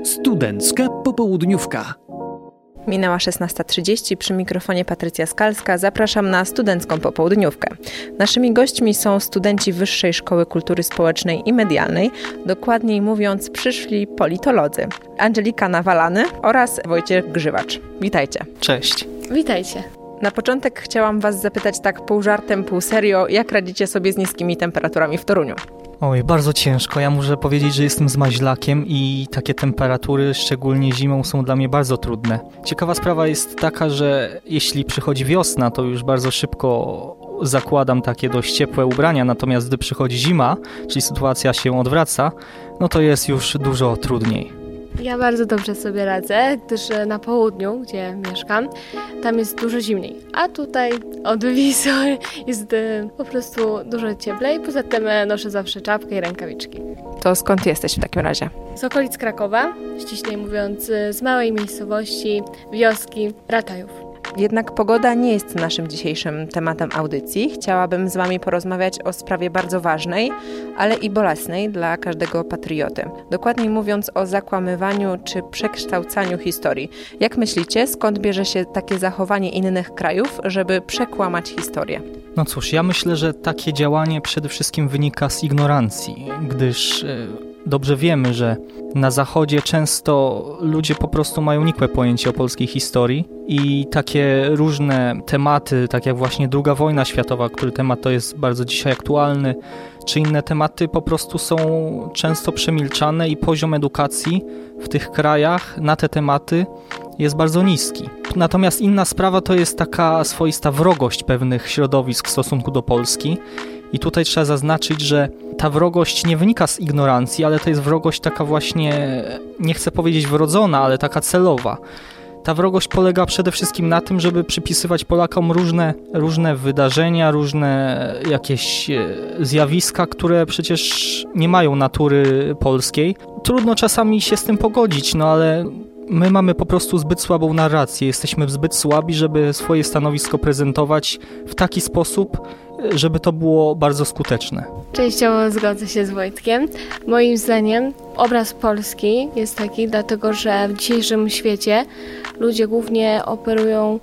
Studencka popołudniówka. Minęła 16:30, przy mikrofonie Patrycja Skalska. Zapraszam na studencką popołudniówkę. Naszymi gośćmi są studenci Wyższej Szkoły Kultury Społecznej i Medialnej, dokładniej mówiąc przyszli politolodzy. Angelika Nawalany oraz Wojciech Grzywacz. Witajcie. Cześć. Witajcie. Na początek chciałam Was zapytać tak pół żartem, pół serio, jak radzicie sobie z niskimi temperaturami w Toruniu? Oj, bardzo ciężko. Ja muszę powiedzieć, że jestem zmaźlakiem i takie temperatury, szczególnie zimą, są dla mnie bardzo trudne. Ciekawa sprawa jest taka, że jeśli przychodzi wiosna, to już bardzo szybko zakładam takie dość ciepłe ubrania, natomiast gdy przychodzi zima, czyli sytuacja się odwraca, no to jest już dużo trudniej. Ja bardzo dobrze sobie radzę, gdyż na południu, gdzie mieszkam, tam jest dużo zimniej, a tutaj od Wisu jest po prostu dużo cieplej. Poza tym noszę zawsze czapkę i rękawiczki. To skąd jesteś w takim razie? Z okolic Krakowa, ściślej mówiąc z małej miejscowości, wioski Ratajów. Jednak pogoda nie jest naszym dzisiejszym tematem audycji. Chciałabym z Wami porozmawiać o sprawie bardzo ważnej, ale i bolesnej dla każdego patrioty. Dokładniej mówiąc o zakłamywaniu czy przekształcaniu historii. Jak myślicie, skąd bierze się takie zachowanie innych krajów, żeby przekłamać historię? No cóż, ja myślę, że takie działanie przede wszystkim wynika z ignorancji, gdyż dobrze wiemy, że na Zachodzie często ludzie po prostu mają nikłe pojęcie o polskiej historii i takie różne tematy, tak jak właśnie II wojna światowa, który temat to jest bardzo dzisiaj aktualny, czy inne tematy po prostu są często przemilczane i poziom edukacji w tych krajach na te tematy jest bardzo niski. Natomiast inna sprawa to jest taka swoista wrogość pewnych środowisk w stosunku do Polski. I tutaj trzeba zaznaczyć, że ta wrogość nie wynika z ignorancji, ale to jest wrogość taka właśnie, nie chcę powiedzieć wrodzona, ale taka celowa. Ta wrogość polega przede wszystkim na tym, żeby przypisywać Polakom różne wydarzenia, różne jakieś zjawiska, które przecież nie mają natury polskiej. Trudno czasami się z tym pogodzić, no ale my mamy po prostu zbyt słabą narrację. Jesteśmy zbyt słabi, żeby swoje stanowisko prezentować w taki sposób, żeby to było bardzo skuteczne. Częściowo zgodzę się z Wojtkiem. Moim zdaniem obraz Polski jest taki, dlatego że w dzisiejszym świecie ludzie głównie operują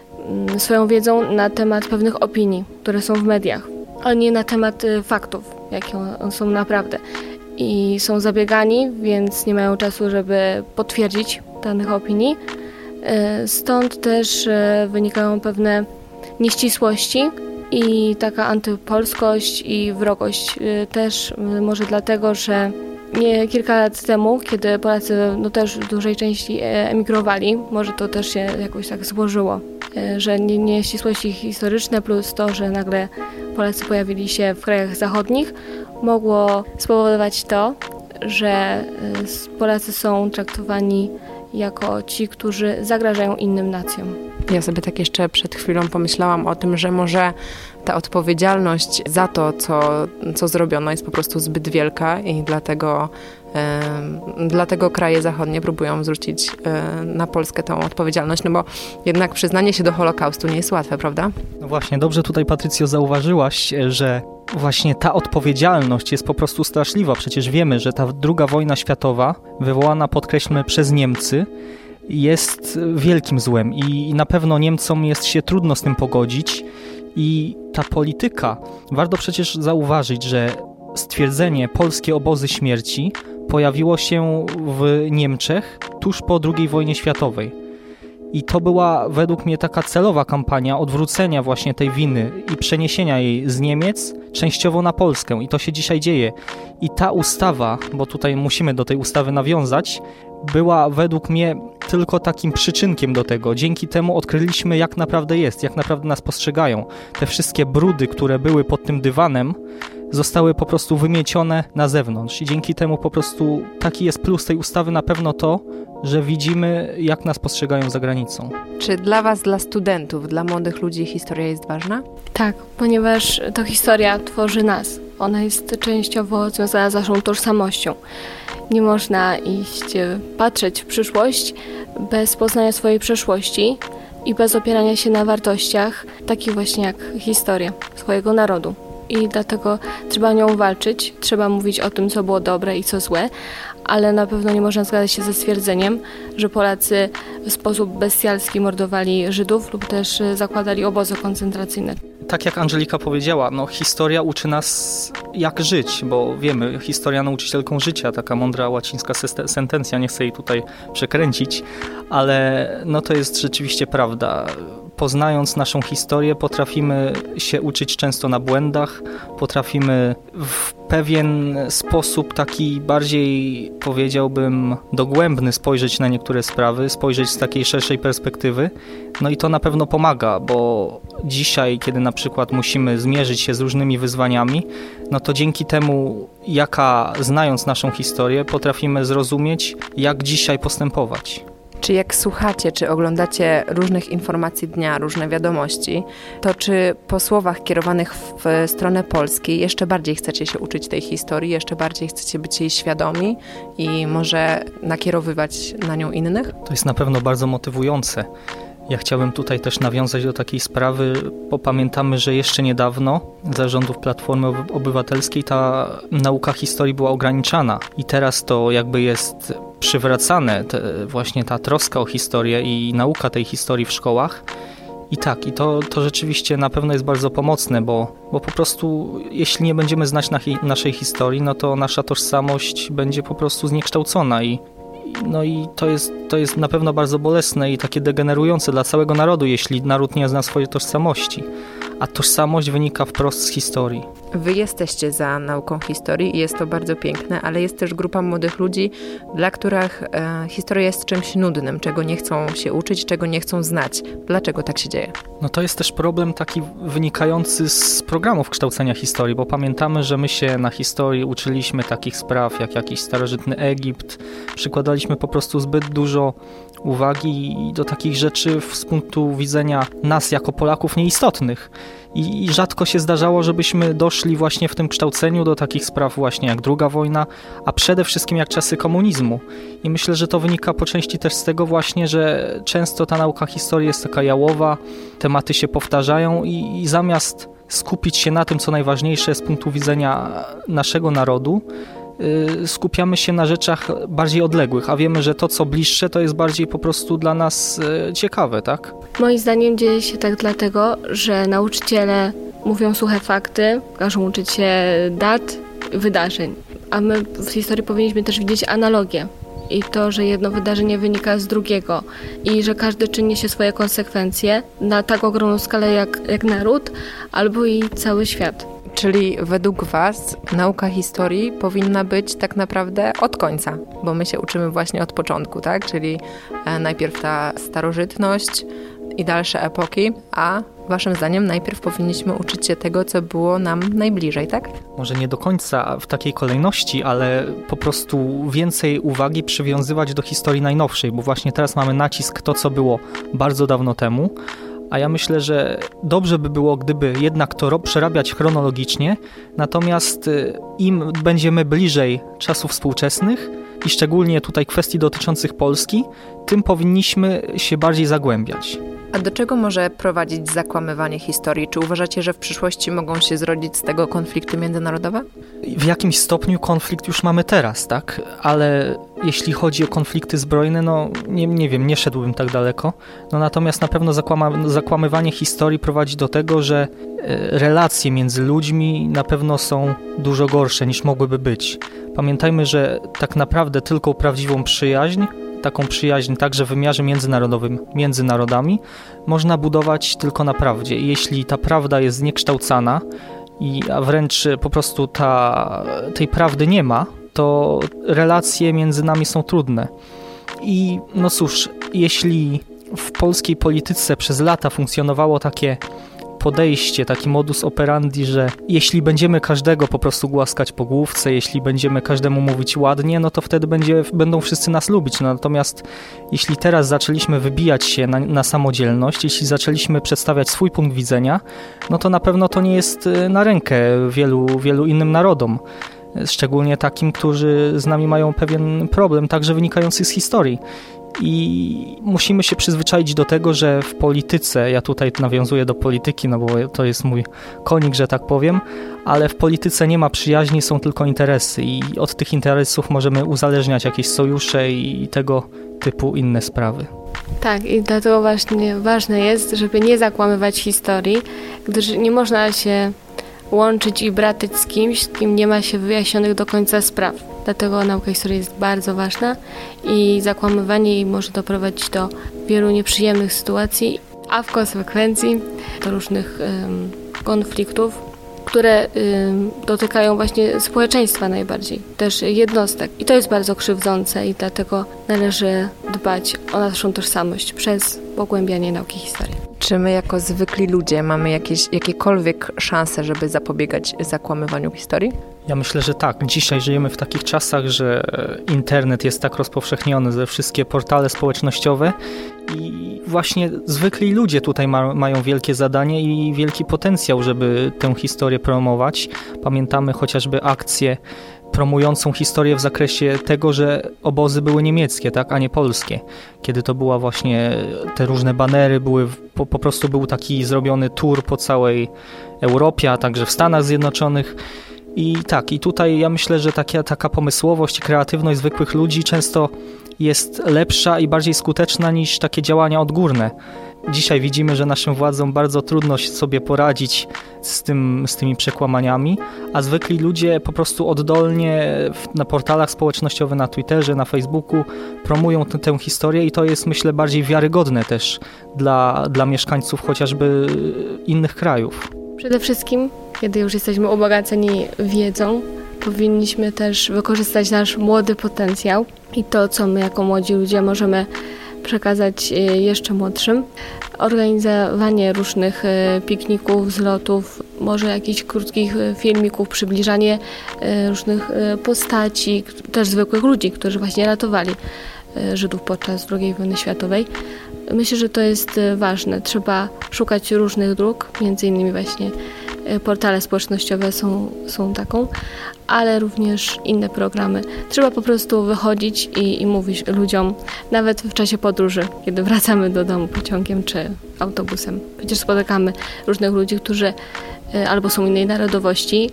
swoją wiedzą na temat pewnych opinii, które są w mediach, ale nie na temat faktów, jakie one są naprawdę. I są zabiegani, więc nie mają czasu, żeby potwierdzić danych opinii. Stąd też wynikają pewne nieścisłości i taka antypolskość i wrogość. Też może dlatego, że kilka lat temu, kiedy Polacy też w dużej części emigrowali, może to też się jakoś tak złożyło, że nieścisłości historyczne plus to, że nagle Polacy pojawili się w krajach zachodnich, mogło spowodować to, że Polacy są traktowani jako ci, którzy zagrażają innym nacjom. Ja sobie tak jeszcze przed chwilą pomyślałam o tym, że może ta odpowiedzialność za to, co zrobiono, jest po prostu zbyt wielka i dlatego kraje zachodnie próbują zrzucić na Polskę tą odpowiedzialność, no bo jednak przyznanie się do Holokaustu nie jest łatwe, prawda? No właśnie, dobrze tutaj, Patrycjo, zauważyłaś, że właśnie ta odpowiedzialność jest po prostu straszliwa. Przecież wiemy, że ta II wojna światowa, wywołana, podkreślmy, przez Niemcy, jest wielkim złem i na pewno Niemcom jest się trudno z tym pogodzić i ta polityka, warto przecież zauważyć, że stwierdzenie polskie obozy śmierci pojawiło się w Niemczech tuż po II wojnie światowej. I to była według mnie taka celowa kampania odwrócenia właśnie tej winy i przeniesienia jej z Niemiec częściowo na Polskę. I to się dzisiaj dzieje. I ta ustawa, bo tutaj musimy do tej ustawy nawiązać, była według mnie tylko takim przyczynkiem do tego. Dzięki temu odkryliśmy, jak naprawdę jest, jak naprawdę nas postrzegają. Te wszystkie brudy, które były pod tym dywanem, zostały po prostu wymiecione na zewnątrz. I dzięki temu po prostu taki jest plus tej ustawy na pewno to, że widzimy, jak nas postrzegają za granicą. Czy dla Was, dla studentów, dla młodych ludzi historia jest ważna? Tak, ponieważ to historia tworzy nas. Ona jest częściowo związana z naszą tożsamością. Nie można patrzeć w przyszłość bez poznania swojej przeszłości i bez opierania się na wartościach, takich właśnie jak historia swojego narodu. I dlatego trzeba o nią walczyć, trzeba mówić o tym, co było dobre i co złe, ale na pewno nie można zgadzać się ze stwierdzeniem, że Polacy w sposób bestialski mordowali Żydów lub też zakładali obozy koncentracyjne. Tak jak Angelika powiedziała, historia uczy nas jak żyć, bo wiemy, historia nauczycielką życia, taka mądra łacińska sentencja, nie chcę jej tutaj przekręcić, ale to jest rzeczywiście prawda. Poznając naszą historię, potrafimy się uczyć często na błędach, potrafimy w pewien sposób taki bardziej, powiedziałbym, dogłębny spojrzeć na niektóre sprawy, spojrzeć z takiej szerszej perspektywy. I to na pewno pomaga, bo dzisiaj, kiedy na przykład musimy zmierzyć się z różnymi wyzwaniami, to dzięki temu, znając naszą historię, potrafimy zrozumieć, jak dzisiaj postępować. Czy jak słuchacie, czy oglądacie różnych informacji dnia, różne wiadomości, to czy po słowach kierowanych w stronę Polski jeszcze bardziej chcecie się uczyć tej historii, jeszcze bardziej chcecie być jej świadomi i może nakierowywać na nią innych? To jest na pewno bardzo motywujące. Ja chciałbym tutaj też nawiązać do takiej sprawy, bo pamiętamy, że jeszcze niedawno za rządów Platformy Obywatelskiej ta nauka historii była ograniczana i teraz to jakby jest przywracane, właśnie ta troska o historię i nauka tej historii w szkołach. I to rzeczywiście na pewno jest bardzo pomocne, bo po prostu jeśli nie będziemy znać naszej historii, to nasza tożsamość będzie po prostu zniekształcona i to jest na pewno bardzo bolesne i takie degenerujące dla całego narodu, jeśli naród nie zna swojej tożsamości. A tożsamość wynika wprost z historii. Wy jesteście za nauką historii i jest to bardzo piękne, ale jest też grupa młodych ludzi, dla których historia jest czymś nudnym, czego nie chcą się uczyć, czego nie chcą znać. Dlaczego tak się dzieje? To jest też problem taki wynikający z programów kształcenia historii, bo pamiętamy, że my się na historii uczyliśmy takich spraw jak jakiś starożytny Egipt, przykładaliśmy po prostu zbyt dużo uwagi do takich rzeczy z punktu widzenia nas jako Polaków nieistotnych. I rzadko się zdarzało, żebyśmy doszli właśnie w tym kształceniu do takich spraw właśnie jak II wojna, a przede wszystkim jak czasy komunizmu. I myślę, że to wynika po części też z tego właśnie, że często ta nauka historii jest taka jałowa, tematy się powtarzają i zamiast skupić się na tym, co najważniejsze z punktu widzenia naszego narodu, skupiamy się na rzeczach bardziej odległych, a wiemy, że to, co bliższe, to jest bardziej po prostu dla nas ciekawe, tak? Moim zdaniem dzieje się tak dlatego, że nauczyciele mówią suche fakty, każą uczyć się dat, wydarzeń, a my w historii powinniśmy też widzieć analogię i to, że jedno wydarzenie wynika z drugiego i że każdy czyn niesie swoje konsekwencje na tak ogromną skalę jak naród albo i cały świat. Czyli według Was nauka historii powinna być tak naprawdę od końca, bo my się uczymy właśnie od początku, tak? Czyli najpierw ta starożytność i dalsze epoki, a Waszym zdaniem najpierw powinniśmy uczyć się tego, co było nam najbliżej, tak? Może nie do końca w takiej kolejności, ale po prostu więcej uwagi przywiązywać do historii najnowszej, bo właśnie teraz mamy nacisk to, co było bardzo dawno temu, a ja myślę, że dobrze by było, gdyby jednak to przerabiać chronologicznie, natomiast im będziemy bliżej czasów współczesnych i szczególnie tutaj kwestii dotyczących Polski, tym powinniśmy się bardziej zagłębiać. A do czego może prowadzić zakłamywanie historii? Czy uważacie, że w przyszłości mogą się zrodzić z tego konflikty międzynarodowe? W jakimś stopniu konflikt już mamy teraz, tak? Ale jeśli chodzi o konflikty zbrojne, nie wiem, nie szedłbym tak daleko. Natomiast na pewno zakłamywanie historii prowadzi do tego, że relacje między ludźmi na pewno są dużo gorsze niż mogłyby być. Pamiętajmy, że tak naprawdę tylko prawdziwą przyjaźń, taką przyjaźń także w wymiarze międzynarodowym między narodami można budować tylko na prawdzie. I jeśli ta prawda jest zniekształcana, a wręcz po prostu tej prawdy nie ma, to relacje między nami są trudne. I cóż, jeśli w polskiej polityce przez lata funkcjonowało takie podejście, taki modus operandi, że jeśli będziemy każdego po prostu głaskać po główce, jeśli będziemy każdemu mówić ładnie, to wtedy będą wszyscy nas lubić. Natomiast jeśli teraz zaczęliśmy wybijać się na samodzielność, jeśli zaczęliśmy przedstawiać swój punkt widzenia, to na pewno to nie jest na rękę wielu innym narodom. Szczególnie takim, którzy z nami mają pewien problem, także wynikający z historii. I musimy się przyzwyczaić do tego, że w polityce, ja tutaj nawiązuję do polityki, no bo to jest mój konik, że tak powiem, ale w polityce nie ma przyjaźni, są tylko interesy i od tych interesów możemy uzależniać jakieś sojusze i tego typu inne sprawy. Tak, i dlatego właśnie ważne jest, żeby nie zakłamywać historii, gdyż nie można się łączyć i bratać z kimś, z kim nie ma się wyjaśnionych do końca spraw. Dlatego nauka historii jest bardzo ważna i zakłamywanie jej może doprowadzić do wielu nieprzyjemnych sytuacji, a w konsekwencji do różnych konfliktów, które dotykają właśnie społeczeństwa najbardziej, też jednostek. I to jest bardzo krzywdzące i dlatego należy dbać o naszą tożsamość przez pogłębianie nauki historii. Czy my jako zwykli ludzie mamy jakiekolwiek szanse, żeby zapobiegać zakłamywaniu historii? Ja myślę, że tak. Dzisiaj żyjemy w takich czasach, że internet jest tak rozpowszechniony, że wszystkie portale społecznościowe i właśnie zwykli ludzie tutaj mają wielkie zadanie i wielki potencjał, żeby tę historię promować. Pamiętamy chociażby akcję promującą historię w zakresie tego, że obozy były niemieckie, tak, a nie polskie. Kiedy to była właśnie, te różne banery były, po prostu był taki zrobiony tour po całej Europie, a także w Stanach Zjednoczonych. I tak, i tutaj ja myślę, że taka pomysłowość i kreatywność zwykłych ludzi często jest lepsza i bardziej skuteczna niż takie działania odgórne. Dzisiaj widzimy, że naszym władzom bardzo trudno sobie poradzić z tymi przekłamaniami, a zwykli ludzie po prostu oddolnie na portalach społecznościowych, na Twitterze, na Facebooku promują tę historię i to jest, myślę, bardziej wiarygodne też dla mieszkańców chociażby innych krajów. Przede wszystkim, kiedy już jesteśmy ubogaceni wiedzą, powinniśmy też wykorzystać nasz młody potencjał i to, co my jako młodzi ludzie możemy przekazać jeszcze młodszym. Organizowanie różnych pikników, zlotów, może jakichś krótkich filmików, przybliżanie różnych postaci, też zwykłych ludzi, którzy właśnie ratowali Żydów podczas II wojny światowej. Myślę, że to jest ważne. Trzeba szukać różnych dróg, między innymi właśnie portale społecznościowe są taką, ale również inne programy. Trzeba po prostu wychodzić i mówić ludziom, nawet w czasie podróży, kiedy wracamy do domu pociągiem czy autobusem. Przecież spotykamy różnych ludzi, którzy albo są innej narodowości,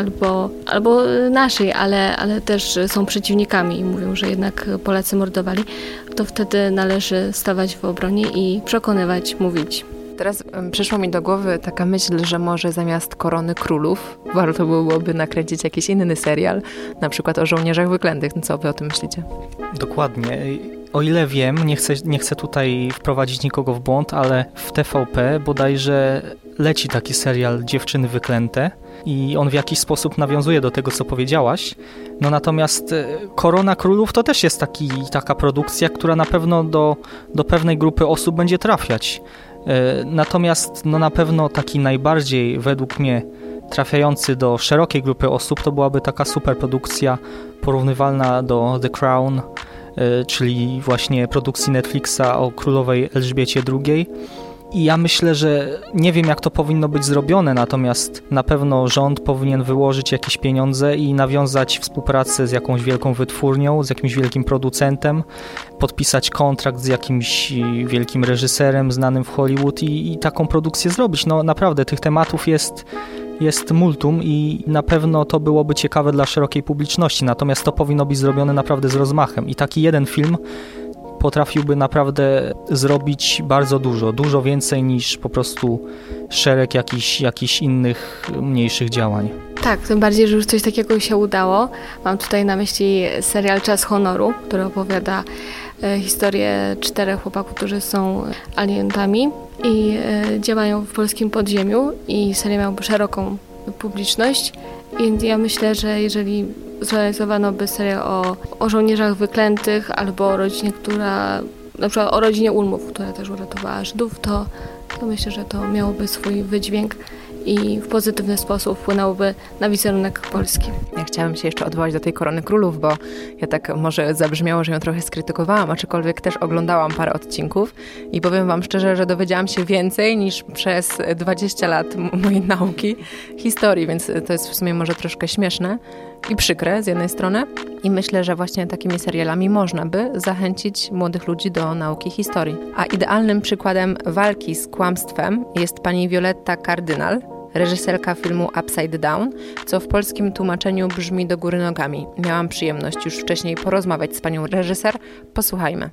albo naszej, ale też są przeciwnikami i mówią, że jednak Polacy mordowali, to wtedy należy stawać w obronie i przekonywać, mówić. Teraz przyszło mi do głowy taka myśl, że może zamiast Korony Królów warto byłoby nakręcić jakiś inny serial, na przykład o żołnierzach wyklętych. Co wy o tym myślicie? Dokładnie. O ile wiem, nie chcę tutaj wprowadzić nikogo w błąd, ale w TVP bodajże leci taki serial Dziewczyny Wyklęte i on w jakiś sposób nawiązuje do tego, co powiedziałaś. No natomiast Korona Królów to też jest taka produkcja, która na pewno do pewnej grupy osób będzie trafiać. Natomiast no na pewno taki najbardziej według mnie trafiający do szerokiej grupy osób to byłaby taka superprodukcja porównywalna do The Crown, czyli właśnie produkcji Netflixa o królowej Elżbiecie II. I ja myślę, że nie wiem, jak to powinno być zrobione, natomiast na pewno rząd powinien wyłożyć jakieś pieniądze i nawiązać współpracę z jakąś wielką wytwórnią, z jakimś wielkim producentem, podpisać kontrakt z jakimś wielkim reżyserem znanym w Hollywood i taką produkcję zrobić. No naprawdę, tych tematów jest multum i na pewno to byłoby ciekawe dla szerokiej publiczności, natomiast to powinno być zrobione naprawdę z rozmachem i taki jeden film potrafiłby naprawdę zrobić bardzo dużo więcej niż po prostu szereg jakichś innych mniejszych działań. Tak, tym bardziej, że już coś takiego się udało. Mam tutaj na myśli serial Czas Honoru, który opowiada historię 4 chłopaków, którzy są alientami i działają w polskim podziemiu i serial miał szeroką publiczność. Więc ja myślę, że jeżeli zrealizowano by serial o żołnierzach wyklętych albo o rodzinie, na przykład o rodzinie Ulmów, która też uratowała Żydów, to myślę, że to miałoby swój wydźwięk i w pozytywny sposób wpłynęłoby na wizerunek Polski. Ja chciałam się jeszcze odwołać do tej Korony Królów, bo ja tak może zabrzmiało, że ją trochę skrytykowałam, aczkolwiek też oglądałam parę odcinków i powiem wam szczerze, że dowiedziałam się więcej niż przez 20 lat mojej nauki historii, więc to jest w sumie może troszkę śmieszne. i przykre z jednej strony. I myślę, że właśnie takimi serialami można by zachęcić młodych ludzi do nauki historii. A idealnym przykładem walki z kłamstwem jest pani Violetta Kardynal, reżyserka filmu Upside Down, co w polskim tłumaczeniu brzmi do góry nogami. Miałam przyjemność już wcześniej porozmawiać z panią reżyser. Posłuchajmy.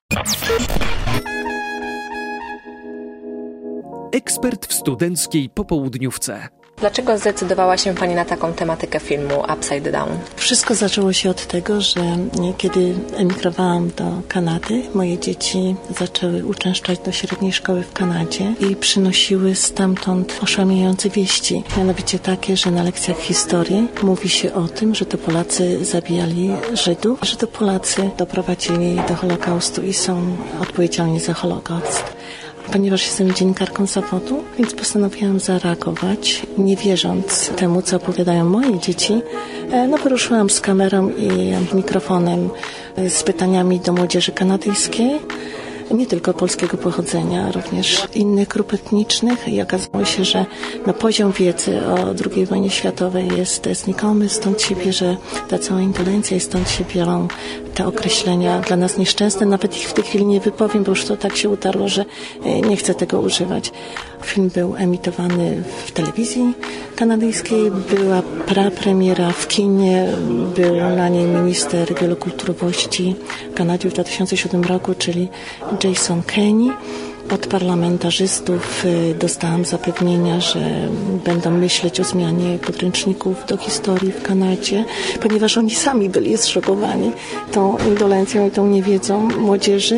Ekspert w studenckiej popołudniówce. Dlaczego zdecydowała się pani na taką tematykę filmu Upside Down? Wszystko zaczęło się od tego, że kiedy emigrowałam do Kanady, moje dzieci zaczęły uczęszczać do średniej szkoły w Kanadzie i przynosiły stamtąd oszałamiające wieści. Mianowicie takie, że na lekcjach historii mówi się o tym, że to Polacy zabijali Żydów, że to Polacy doprowadzili do Holokaustu i są odpowiedzialni za Holokaust. Ponieważ jestem dziennikarką zawodu, więc postanowiłam zareagować, nie wierząc temu, co opowiadają moje dzieci. Wyruszyłam z kamerą i mikrofonem z pytaniami do młodzieży kanadyjskiej, nie tylko polskiego pochodzenia, również innych grup etnicznych i okazało się, że poziom wiedzy o II wojnie światowej jest znikomy, stąd się bierze ta cała indolencja i stąd się biorą te określenia dla nas nieszczęsne. Nawet ich w tej chwili nie wypowiem, bo już to tak się utarło, że nie chcę tego używać. Film był emitowany w telewizji kanadyjskiej, była prapremiera w kinie, był na niej minister wielokulturowości Kanady w 2007 roku, czyli Jason Kenney. Od parlamentarzystów dostałam zapewnienia, że będą myśleć o zmianie podręczników do historii w Kanadzie, ponieważ oni sami byli zszokowani tą indolencją i tą niewiedzą młodzieży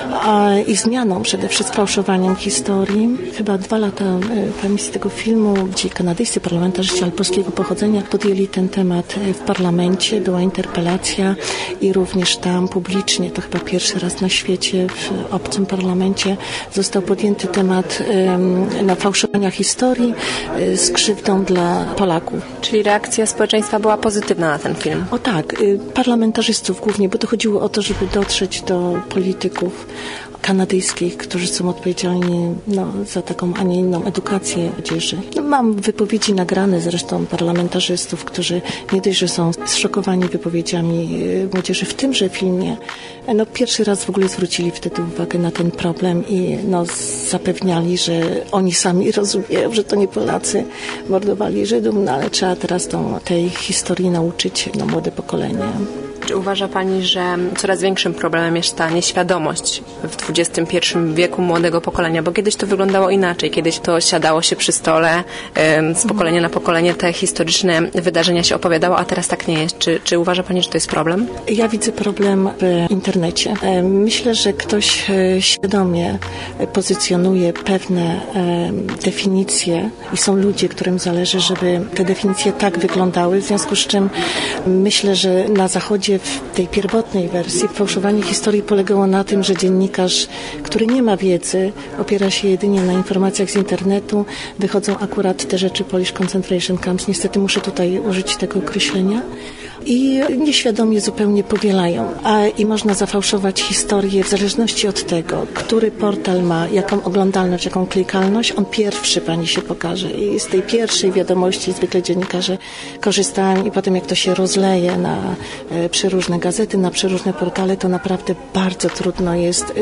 i zmianą, przede wszystkim fałszowaniem historii. Chyba 2 lata po emisji tego filmu, gdzie kanadyjscy parlamentarzyści, ale polskiego pochodzenia podjęli ten temat w parlamencie, była interpelacja i również tam publicznie, to chyba pierwszy raz na świecie w obcym parlamencie został podjęty temat fałszowania historii z krzywdą dla Polaków. Czyli reakcja społeczeństwa była pozytywna na ten film? O tak, parlamentarzystów głównie, bo to chodziło o to, żeby dotrzeć do polityków kanadyjskich, którzy są odpowiedzialni za taką, a nie inną edukację młodzieży. Mam wypowiedzi nagrane zresztą parlamentarzystów, którzy nie dość, że są zszokowani wypowiedziami młodzieży w tymże filmie. Pierwszy raz w ogóle zwrócili wtedy uwagę na ten problem i zapewniali, że oni sami rozumieją, że to nie Polacy mordowali Żydów, ale trzeba teraz tej historii nauczyć młode pokolenie. Czy uważa pani, że coraz większym problemem jest ta nieświadomość w XXI wieku młodego pokolenia? Bo kiedyś to wyglądało inaczej. Kiedyś to siadało się przy stole, z pokolenia na pokolenie te historyczne wydarzenia się opowiadało, a teraz tak nie jest. Czy uważa pani, że to jest problem? Ja widzę problem w internecie. Myślę, że ktoś świadomie pozycjonuje pewne definicje i są ludzie, którym zależy, żeby te definicje tak wyglądały, w związku z czym myślę, że na Zachodzie w tej pierwotnej wersji fałszowanie historii polegało na tym, że dziennikarz, który nie ma wiedzy, opiera się jedynie na informacjach z internetu, wychodzą akurat te rzeczy Polish Concentration Camps, niestety muszę tutaj użyć tego określenia, i nieświadomie zupełnie powielają. I można zafałszować historię w zależności od tego, który portal ma jaką oglądalność, jaką klikalność, on pierwszy pani się pokaże. I z tej pierwszej wiadomości zwykle dziennikarze korzystają i potem jak to się rozleje na przeróżne gazety, na przeróżne portale, to naprawdę bardzo trudno jest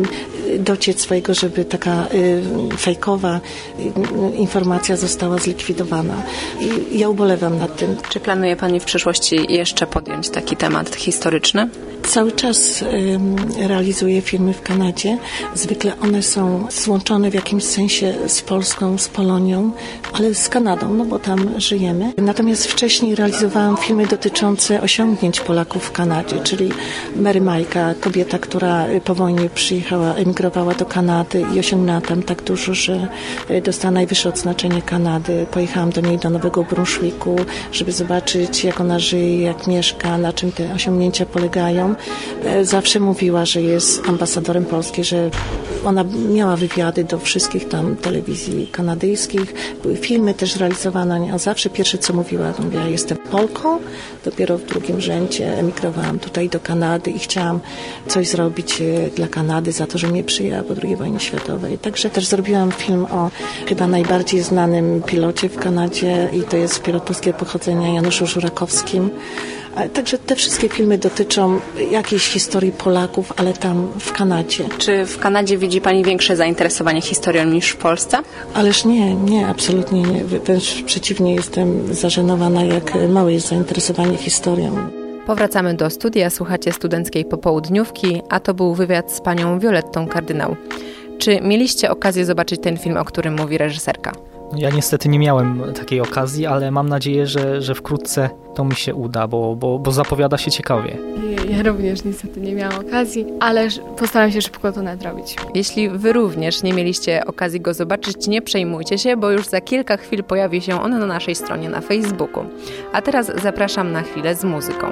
dociec swojego, żeby taka fejkowa informacja została zlikwidowana. I ja ubolewam nad tym. Czy planuje pani w przyszłości jeszcze podjąć taki temat historyczny? Cały czas realizuję filmy w Kanadzie. Zwykle one są złączone w jakimś sensie z Polską, z Polonią, ale z Kanadą, bo tam żyjemy. Natomiast wcześniej realizowałam filmy dotyczące osiągnięć Polaków w Kanadzie, czyli Mary Majka, kobieta, która po wojnie emigrowała do Kanady i osiągnęła tam tak dużo, że dostała najwyższe odznaczenie Kanady. Pojechałam do niej do Nowego Brunswicku, żeby zobaczyć, jak ona żyje, jak mieszka, na czym te osiągnięcia polegają. tam zawsze mówiła, że jest ambasadorem Polski, że ona miała wywiady do wszystkich tam telewizji kanadyjskich, były filmy też realizowane, a zawsze pierwsze co mówiła, to mówiła, jestem Polką, dopiero w drugim rzędzie emigrowałam tutaj do Kanady i chciałam coś zrobić dla Kanady za to, że mnie przyjęła po II wojnie światowej. Także też zrobiłam film o chyba najbardziej znanym pilocie w Kanadzie i to jest pilot polskiego pochodzenia Januszu Żurakowskim. Także te wszystkie filmy dotyczą jakiejś historii Polaków, ale tam w Kanadzie. Czy w Kanadzie widzi Pani większe zainteresowanie historią niż w Polsce? Ależ nie, absolutnie nie. Wręcz przeciwnie, jestem zażenowana, jak małe jest zainteresowanie historią. Powracamy do studia, słuchacie Studenckiej Popołudniówki, a to był wywiad z panią Violettą Kardynał. Czy mieliście okazję zobaczyć ten film, o którym mówi reżyserka? Ja niestety nie miałem takiej okazji, ale mam nadzieję, że wkrótce to mi się uda, bo zapowiada się ciekawie. Ja również niestety nie miałam okazji, ale postaram się szybko to nadrobić. Jeśli wy również nie mieliście okazji go zobaczyć, nie przejmujcie się, bo już za kilka chwil pojawi się on na naszej stronie na Facebooku. A teraz zapraszam na chwilę z muzyką.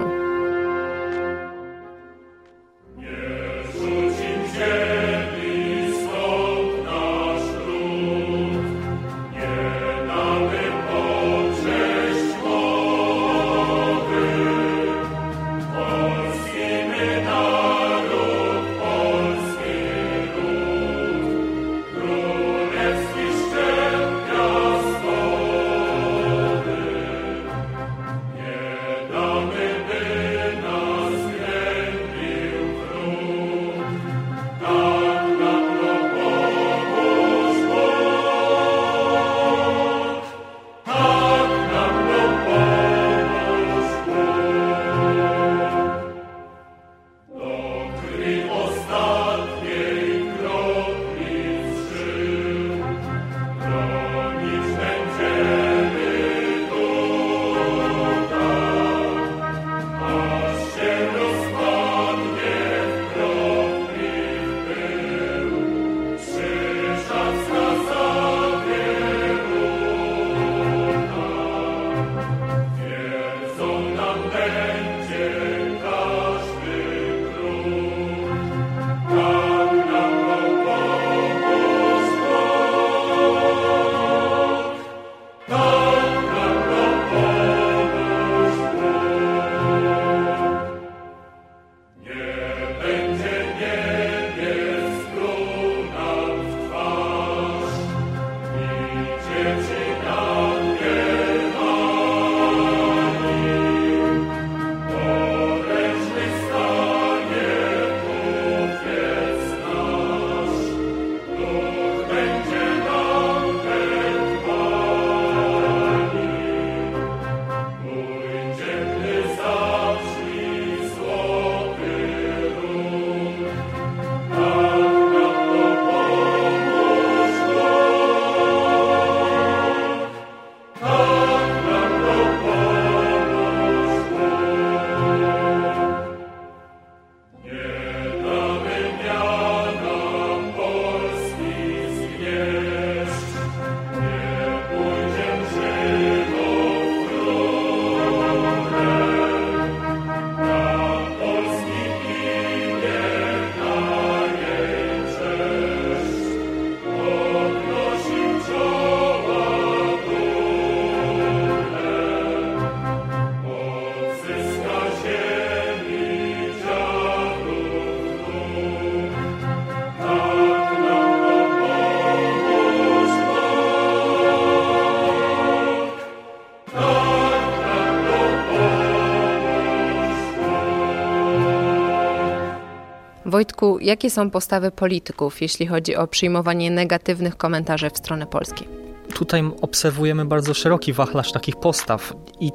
Wojtku, jakie są postawy polityków, jeśli chodzi o przyjmowanie negatywnych komentarzy w stronę Polski? Tutaj obserwujemy bardzo szeroki wachlarz takich postaw i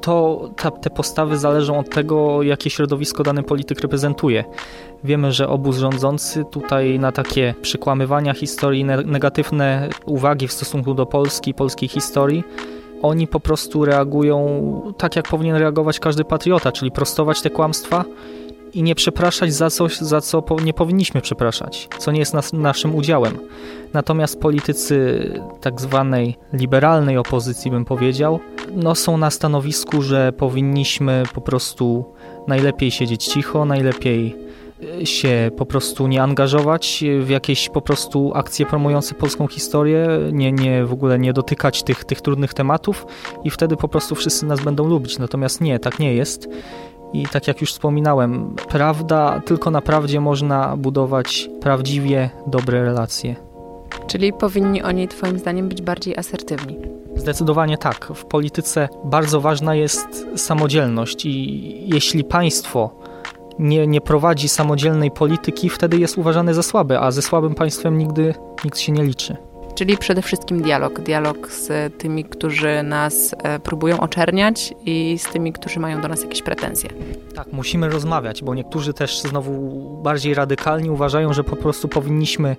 te postawy zależą od tego, jakie środowisko dany polityk reprezentuje. Wiemy, że obóz rządzący tutaj na takie przykłamywania historii, negatywne uwagi w stosunku do Polski, polskiej historii, oni po prostu reagują tak, jak powinien reagować każdy patriota, czyli prostować te kłamstwa i nie przepraszać za coś, za co nie powinniśmy przepraszać, co nie jest naszym udziałem. Natomiast politycy tak zwanej liberalnej opozycji, bym powiedział, są na stanowisku, że powinniśmy po prostu najlepiej siedzieć cicho, najlepiej się po prostu nie angażować w jakieś po prostu akcje promujące polską historię, w ogóle nie dotykać tych trudnych tematów i wtedy po prostu wszyscy nas będą lubić. Natomiast nie, tak nie jest. I tak jak już wspominałem, tylko na prawdzie można budować prawdziwie dobre relacje. Czyli powinni oni, twoim zdaniem, być bardziej asertywni? Zdecydowanie tak. W polityce bardzo ważna jest samodzielność i jeśli państwo nie prowadzi samodzielnej polityki, wtedy jest uważane za słabe, a ze słabym państwem nikt się nie liczy. Czyli przede wszystkim dialog z tymi, którzy nas próbują oczerniać i z tymi, którzy mają do nas jakieś pretensje. Tak, musimy rozmawiać, bo niektórzy też znowu bardziej radykalni uważają, że po prostu powinniśmy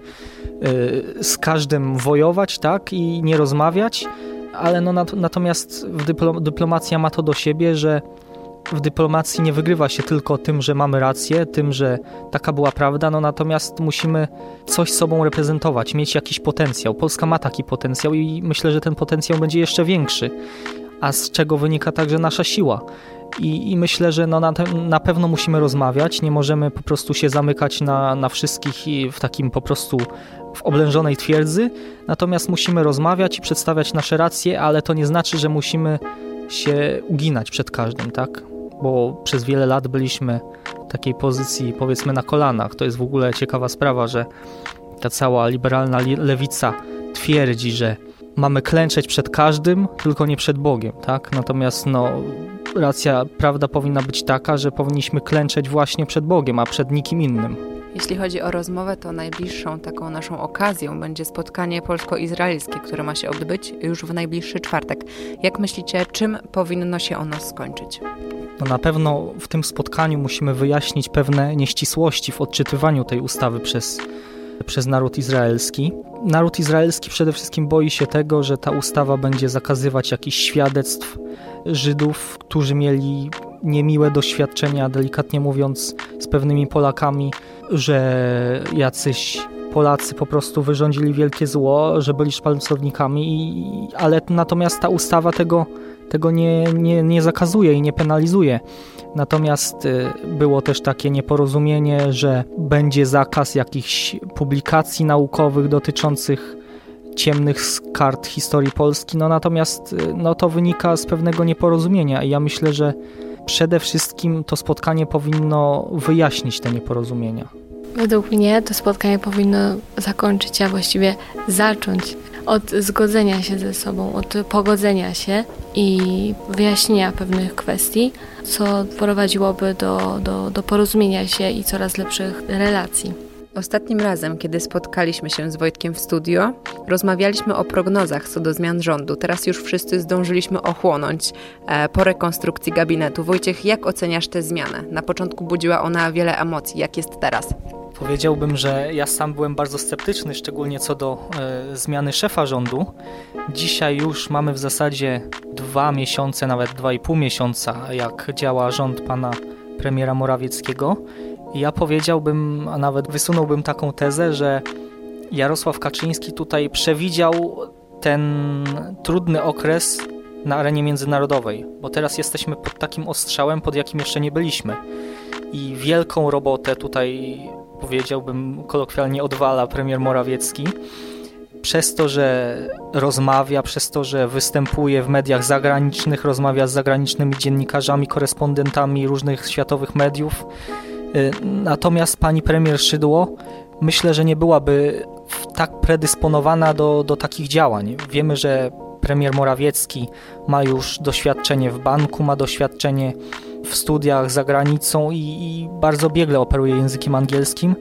z każdym wojować, tak, i nie rozmawiać, ale natomiast dyplomacja ma to do siebie, że w dyplomacji nie wygrywa się tylko tym, że mamy rację, tym, że taka była prawda, natomiast musimy coś sobą reprezentować, mieć jakiś potencjał. Polska ma taki potencjał i myślę, że ten potencjał będzie jeszcze większy, a z czego wynika także nasza siła. I myślę, że na pewno musimy rozmawiać, nie możemy po prostu się zamykać na wszystkich i w takim po prostu w oblężonej twierdzy, natomiast musimy rozmawiać i przedstawiać nasze racje, ale to nie znaczy, że musimy się uginać przed każdym, tak? Bo przez wiele lat byliśmy w takiej pozycji, powiedzmy, na kolanach. To jest w ogóle ciekawa sprawa, że ta cała liberalna lewica twierdzi, że mamy klęczeć przed każdym, tylko nie przed Bogiem, tak? Natomiast prawda powinna być taka, że powinniśmy klęczeć właśnie przed Bogiem, a przed nikim innym. Jeśli chodzi o rozmowę, to najbliższą taką naszą okazją będzie spotkanie polsko-izraelskie, które ma się odbyć już w najbliższy czwartek. Jak myślicie, czym powinno się ono skończyć? Na pewno w tym spotkaniu musimy wyjaśnić pewne nieścisłości w odczytywaniu tej ustawy przez naród izraelski. Naród izraelski przede wszystkim boi się tego, że ta ustawa będzie zakazywać jakichś świadectw Żydów, którzy mieli niemiłe doświadczenia, delikatnie mówiąc, z pewnymi Polakami, że jacyś Polacy po prostu wyrządzili wielkie zło, że byli szmalcownikami, ale natomiast ta ustawa tego nie zakazuje i nie penalizuje. Natomiast było też takie nieporozumienie, że będzie zakaz jakichś publikacji naukowych dotyczących ciemnych kart historii Polski. Natomiast to wynika z pewnego nieporozumienia i ja myślę, że przede wszystkim to spotkanie powinno wyjaśnić te nieporozumienia. Według mnie to spotkanie powinno zakończyć, a właściwie zacząć od zgodzenia się ze sobą, od pogodzenia się i wyjaśnienia pewnych kwestii, co prowadziłoby do porozumienia się i coraz lepszych relacji. Ostatnim razem, kiedy spotkaliśmy się z Wojtkiem w studio, rozmawialiśmy o prognozach co do zmian rządu. Teraz już wszyscy zdążyliśmy ochłonąć po rekonstrukcji gabinetu. Wojciech, jak oceniasz tę zmianę? Na początku budziła ona wiele emocji. Jak jest teraz? Powiedziałbym, że ja sam byłem bardzo sceptyczny, szczególnie co do zmiany szefa rządu. Dzisiaj już mamy w zasadzie 2 miesiące, nawet 2,5 miesiąca, jak działa rząd pana premiera Morawieckiego. Ja powiedziałbym, a nawet wysunąłbym taką tezę, że Jarosław Kaczyński tutaj przewidział ten trudny okres na arenie międzynarodowej, bo teraz jesteśmy pod takim ostrzałem, pod jakim jeszcze nie byliśmy. I wielką robotę tutaj, powiedziałbym kolokwialnie, odwala premier Morawiecki. Przez to, że rozmawia, przez to, że występuje w mediach zagranicznych, rozmawia z zagranicznymi dziennikarzami, korespondentami różnych światowych mediów. Natomiast pani premier Szydło myślę, że nie byłaby tak predysponowana do takich działań. Wiemy, że premier Morawiecki ma już doświadczenie w banku, ma doświadczenie w studiach za granicą i bardzo biegle operuje językiem angielskim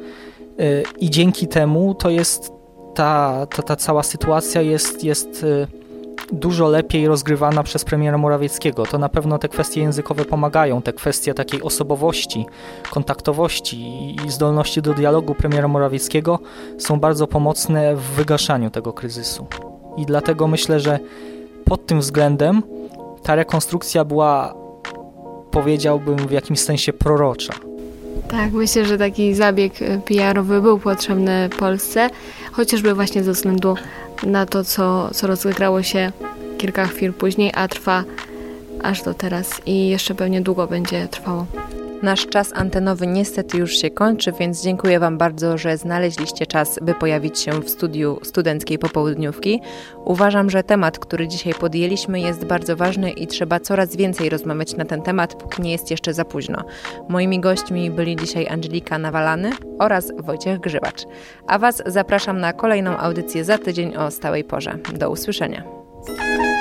i dzięki temu to jest ta cała sytuacja jest dużo lepiej rozgrywana przez premiera Morawieckiego. To na pewno te kwestie językowe pomagają, te kwestie takiej osobowości, kontaktowości i zdolności do dialogu premiera Morawieckiego są bardzo pomocne w wygaszaniu tego kryzysu. I dlatego myślę, że pod tym względem ta rekonstrukcja była, powiedziałbym, w jakimś sensie prorocza. Tak, myślę, że taki zabieg PR-owy był potrzebny Polsce, chociażby właśnie ze względu na to, co rozegrało się kilka chwil później, a trwa aż do teraz i jeszcze pewnie długo będzie trwało. Nasz czas antenowy niestety już się kończy, więc dziękuję Wam bardzo, że znaleźliście czas, by pojawić się w studiu Studenckiej Popołudniówki. Uważam, że temat, który dzisiaj podjęliśmy, jest bardzo ważny i trzeba coraz więcej rozmawiać na ten temat, póki nie jest jeszcze za późno. Moimi gośćmi byli dzisiaj Angelika Nawalany oraz Wojciech Grzybacz. A Was zapraszam na kolejną audycję za tydzień o stałej porze. Do usłyszenia.